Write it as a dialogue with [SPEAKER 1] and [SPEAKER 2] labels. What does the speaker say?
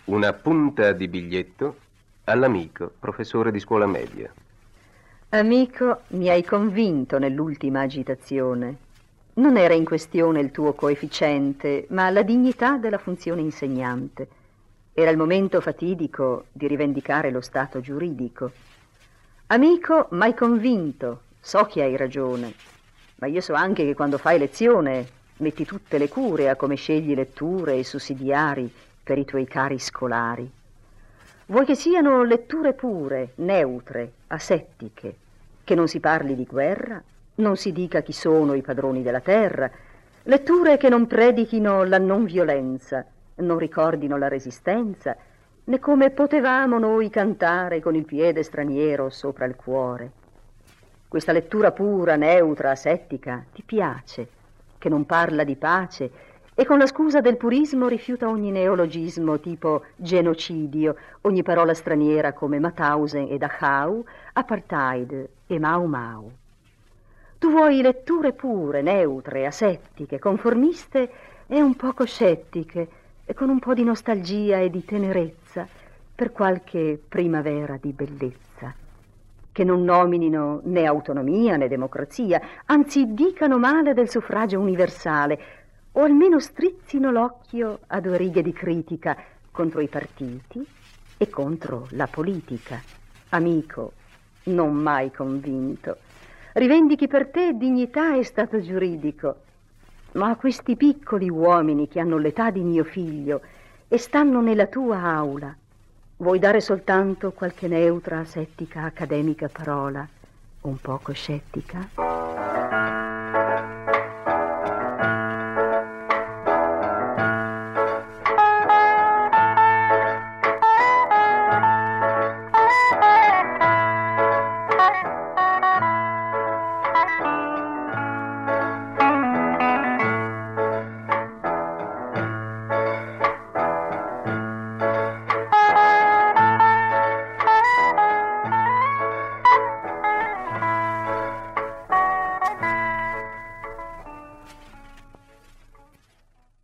[SPEAKER 1] Una punta di biglietto all'amico, professore di scuola media.
[SPEAKER 2] Amico, mi hai convinto nell'ultima agitazione. Non era in questione il tuo coefficiente, ma la dignità della funzione insegnante. Era il momento fatidico di rivendicare lo stato giuridico. Amico, m'hai convinto, so che hai ragione, ma io so anche che quando fai lezione metti tutte le cure a come scegli letture e sussidiari per i tuoi cari scolari. Vuoi che siano letture pure, neutre, asettiche, che non si parli di guerra, non si dica chi sono i padroni della terra, letture che non predichino la non violenza, non ricordino la resistenza, né come potevamo noi cantare con il piede straniero sopra il cuore. Questa lettura pura, neutra, asettica, ti piace, che non parla di pace e con la scusa del purismo rifiuta ogni neologismo tipo genocidio, ogni parola straniera come Mauthausen e Dachau, apartheid e Mau Mau. Tu vuoi letture pure, neutre, asettiche, conformiste e un poco scettiche, e con un po' di nostalgia e di tenerezza per qualche primavera di bellezza, che non nominino né autonomia né democrazia, anzi dicano male del suffragio universale, o almeno strizzino l'occhio a 2 righe di critica contro i partiti e contro la politica. Amico, non mai convinto. Rivendichi per te dignità e stato giuridico, ma a questi piccoli uomini che hanno l'età di mio figlio e stanno nella tua aula, vuoi dare soltanto qualche neutra, asettica, accademica parola, un poco scettica?